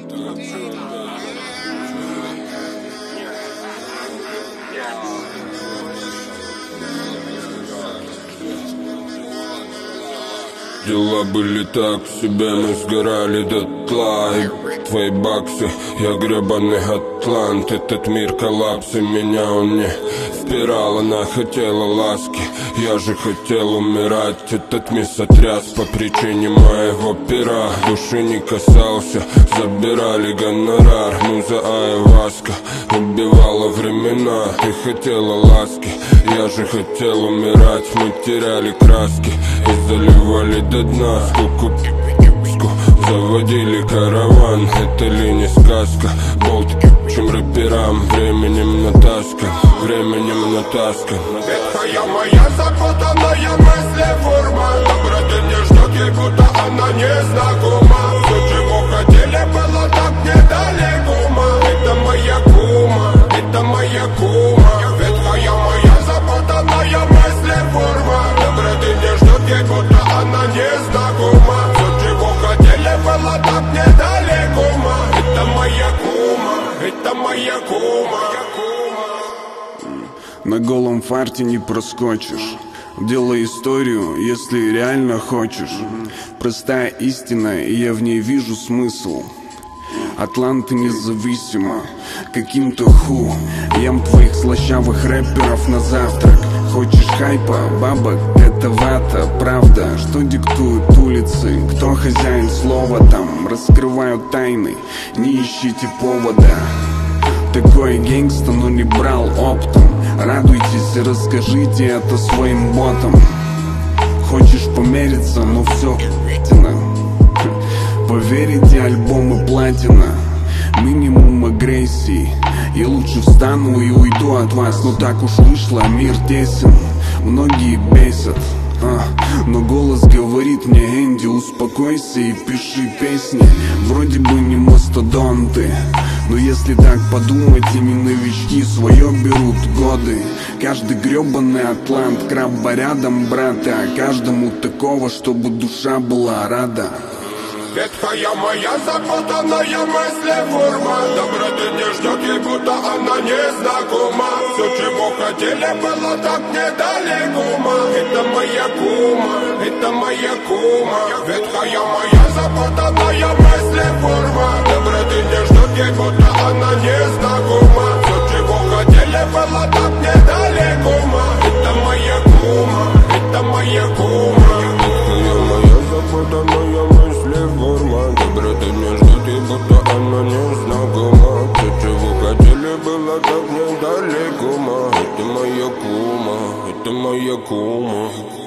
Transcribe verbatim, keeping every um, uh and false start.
Дела были так себе, мы сгорали дотла. И твои баксы, я гребаный атлант. Этот мир коллапс, и меня он не впирал. Она хотела ласки, я же хотел умирать. Этот мир сотряс по причине моего пера. Души не касался, забирали гонорар. Муза айваска убивала времена. Ты хотела ласки, я же хотел умирать. Мы теряли краски и заливали до дна. Скуку заводили караван. Это ли не сказка? Болт чем рэперам. Временем натаскан, временем натаскан. Ветхая моя запутанная мысли форма. Доброты не ждет, ей будто она незнакома. Все, чего хотели, было так недалеко. Это моя кума, это моя кума. Ветхая моя запутанная мысли форма. Доброты не ждет, ей будто она незнакома. Все, чего хотели, было так недалеко. Это моя кума, это моя кума. На голом фарте не проскочишь. Делай историю, если реально хочешь. Простая истина, и я в ней вижу смысл. Атланта независима, каким-то ху. Ем твоих слащавых рэперов на завтрак. Хочешь хайпа, бабок, это вата, правда. Что диктуют улицы, кто хозяин слова там. Раскрываю тайны, не ищите повода. Такой гэнгста, но не брал оптом. Радуйтесь и расскажите это своим ботам. Хочешь помериться, но все тина. Поверите, альбомы платина. Минимум агрессии. Я лучше встану и уйду от вас. Но так уж вышло, мир тесен. Многие бесят, а, но голос говорит мне: Энди, успокойся и пиши песни. Вроде бы не мастодонты, но если так подумать, ими новички свое берут годы. Каждый гребаный атлант, крабба рядом, брата. А каждому такого, чтобы душа была рада. Ветхая моя запутанная мысли форма. Доброты не ждет, ей будто она незнакома. Все, чего хотели, было так недалеко. Это моя кума, это моя кума. Ветхая моя запутанная мысли форма. Доброты не ждет, ей будто она незнакома. Все, чего хотели, было так недалеко. Это моя кума, это моя кума. Ветхая моя запутанная мысли форма. Доброты не ждет, и будто она незнакома. Все, чего хотели, было так недалеко. Это моя кума, это моя кума.